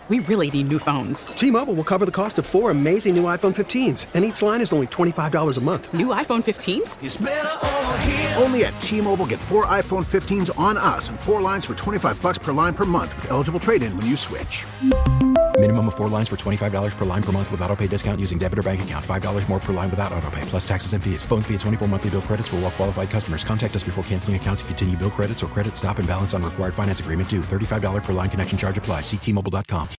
We really need new phones. T-Mobile will cover the cost of 4 amazing new iPhone 15s, and each line is only $25 a month. New iPhone 15s? It's better over here. Only at T-Mobile, get 4 iPhone 15s on us and 4 lines for $25 per line per month with eligible trade-in when you switch. Minimum of 4 lines for $25 per line per month with autopay discount using debit or bank account. $5 more per line without autopay, plus taxes and fees. Phone fee at 24 monthly bill credits for well-qualified customers. Contact us before canceling account to continue bill credits or credit stop and balance on required finance agreement due. $35 per line connection charge applies. See T-Mobile.com.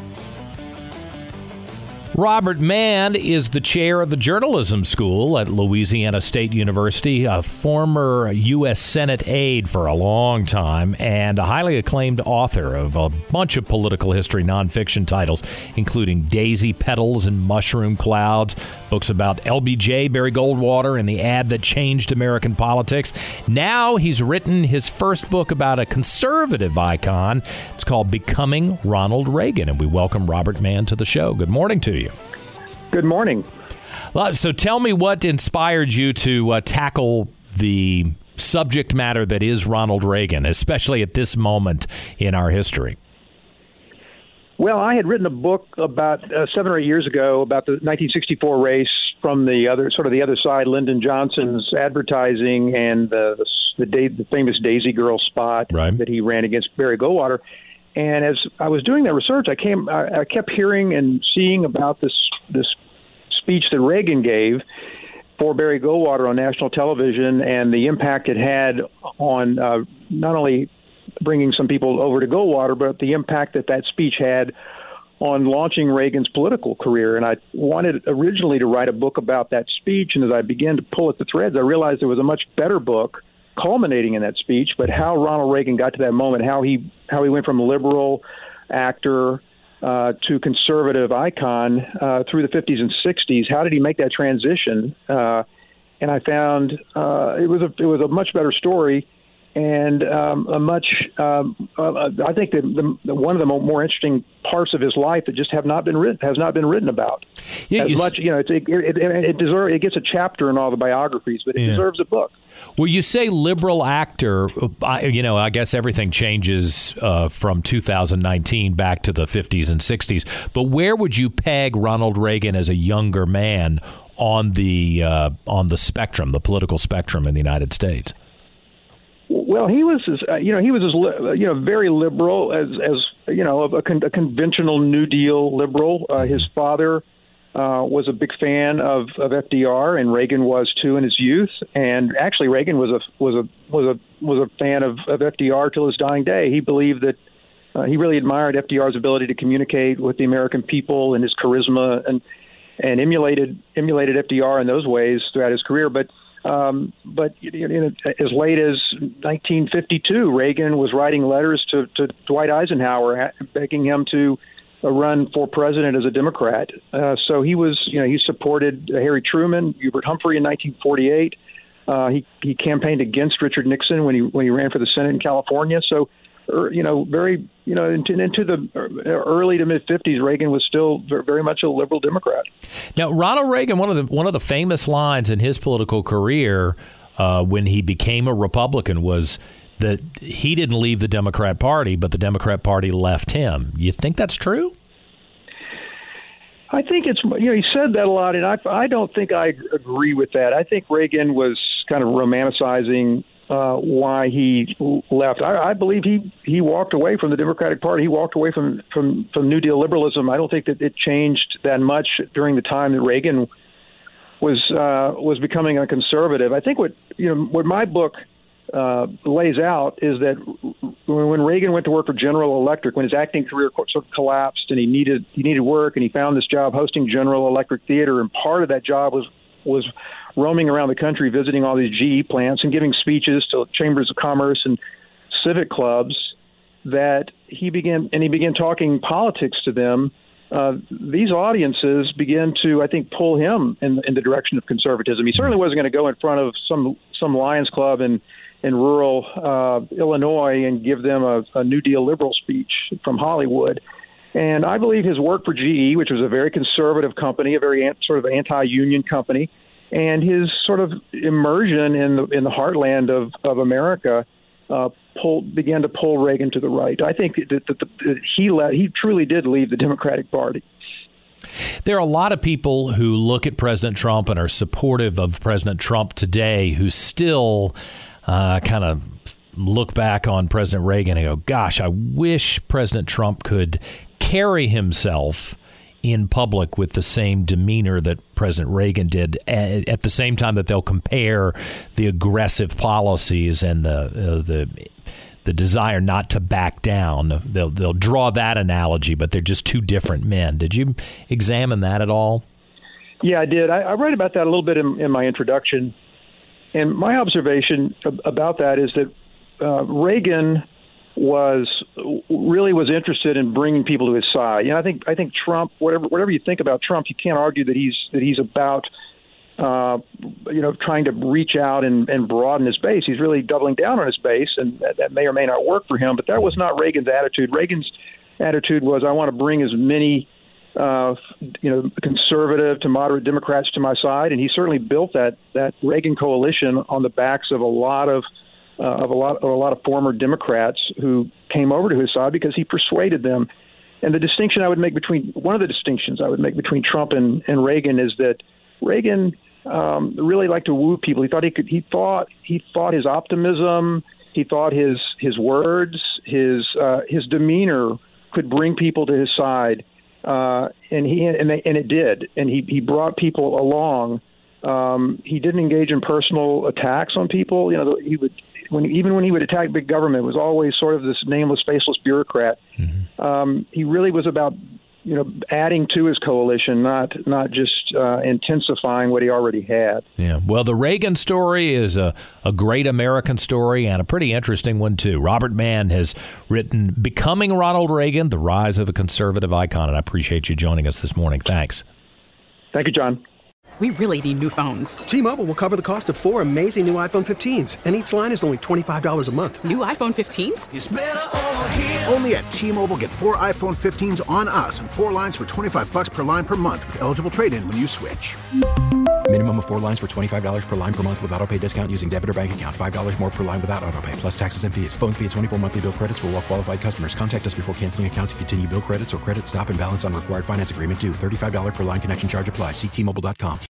Robert Mann is the chair of the journalism school at Louisiana State University, a former U.S. Senate aide for a long time, and a highly acclaimed author of a bunch of political history nonfiction titles, including Daisy Petals and Mushroom Clouds, books about LBJ, Barry Goldwater, and the ad that changed American politics. Now he's written his first book about a conservative icon. It's called Becoming Ronald Reagan, and we welcome Robert Mann to the show. Good morning to you. Good morning. So tell me what inspired you to tackle the subject matter that is Ronald Reagan, especially at this moment in our history. Well, I had written a book about 7 or 8 years ago about the 1964 race from the other side, Lyndon Johnson's advertising and the famous Daisy Girl spot that he ran against Barry Goldwater. And as I was doing that research, I kept hearing and seeing about this speech that Reagan gave for Barry Goldwater on national television and the impact it had on not only bringing some people over to Goldwater, but the impact that speech had on launching Reagan's political career. And I wanted originally to write a book about that speech, and as I began to pull at the threads, I realized there was a much better book culminating in that speech, but how Ronald Reagan got to that moment, how he went from liberal actor to conservative icon through the 50s and 60s. How did he make that transition? And I found it was a much better story, and I think that one of the more interesting parts of his life that just has not been written about. Yeah, it gets a chapter in all the biographies, but it deserves a book. Well, you say liberal actor. I guess everything changes from 2019 back to the 50s and 60s. But where would you peg Ronald Reagan as a younger man on the spectrum, the political spectrum in the United States? Well, he was very liberal, as a conventional New Deal liberal. His father was a big fan of FDR, and Reagan was too in his youth. And actually, Reagan was a fan of FDR till his dying day. He believed that he really admired FDR's ability to communicate with the American people and his charisma, and emulated FDR in those ways throughout his career. But as late as 1952, Reagan was writing letters to Dwight Eisenhower begging him to run for president as a Democrat. So he supported Harry Truman, Hubert Humphrey in 1948. He campaigned against Richard Nixon when he ran for the Senate in California. So, into the early to mid 50s, Reagan was still very much a liberal Democrat. Now, Ronald Reagan, one of the famous lines in his political career when he became a Republican was that he didn't leave the Democrat Party, but the Democrat Party left him. You think that's true? I think it's, he said that a lot, and I don't think I agree with that. I think Reagan was kind of romanticizing why he left. I believe he walked away from the Democratic Party. He walked away from New Deal liberalism. I don't think that it changed that much during the time that Reagan was becoming a conservative. I think what my book lays out is that when Reagan went to work for General Electric, when his acting career sort of collapsed and he needed work, and he found this job hosting General Electric Theater, and part of that job was roaming around the country visiting all these GE plants and giving speeches to chambers of commerce and civic clubs, that he began talking politics to them. These audiences began to, I think, pull him in the direction of conservatism. He certainly wasn't going to go in front of some Lions Club in rural Illinois and give them a New Deal liberal speech from Hollywood. And I believe his work for GE, which was a very conservative company, a very sort of anti-union company, and his sort of immersion in the heartland of America began to pull Reagan to the right. I think that he truly did leave the Democratic Party. There are a lot of people who look at President Trump and are supportive of President Trump today who still kind of look back on President Reagan and go, gosh, I wish President Trump could carry himself in public with the same demeanor that President Reagan did, at the same time that they'll compare the aggressive policies and the desire not to back down. They'll draw that analogy, but they're just two different men. Did you examine that at all? Yeah, I did. I write about that a little bit in my introduction. And my observation about that is that Reagan was interested in bringing people to his side. You know, I think Trump, whatever you think about Trump, you can't argue that he's about trying to reach out and broaden his base. He's really doubling down on his base, and that may or may not work for him. But that was not Reagan's attitude. Reagan's attitude was, I want to bring as many conservative to moderate Democrats to my side, and he certainly built that Reagan coalition on the backs of a lot of former Democrats who came over to his side because he persuaded them. And one of the distinctions I would make between Trump and Reagan is that Reagan really liked to woo people. He thought his optimism, he thought his words, his demeanor could bring people to his side, and it did. And he brought people along. He didn't engage in personal attacks on people. You know, even when he would attack big government, it was always sort of this nameless, faceless bureaucrat. Mm-hmm. He really was about adding to his coalition, not just intensifying what he already had. Yeah. Well, the Reagan story is a great American story and a pretty interesting one, too. Robert Mann has written Becoming Ronald Reagan, The Rise of a Conservative Icon, and I appreciate you joining us this morning. Thanks. Thank you, John. We really need new phones. T-Mobile will cover the cost of 4 amazing new iPhone 15s, and each line is only $25 a month. New iPhone 15s? It's better over here. Only at T-Mobile, get 4 iPhone 15s on us and 4 lines for $25 per line per month with eligible trade-in when you switch. Minimum of 4 lines for $25 per line per month with autopay discount using debit or bank account. $5 more per line without autopay, plus taxes and fees. Phone fee at 24 monthly bill credits for well-qualified customers. Contact us before canceling account to continue bill credits or credit stop and balance on required finance agreement due. $35 per line connection charge applies. See T-Mobile.com.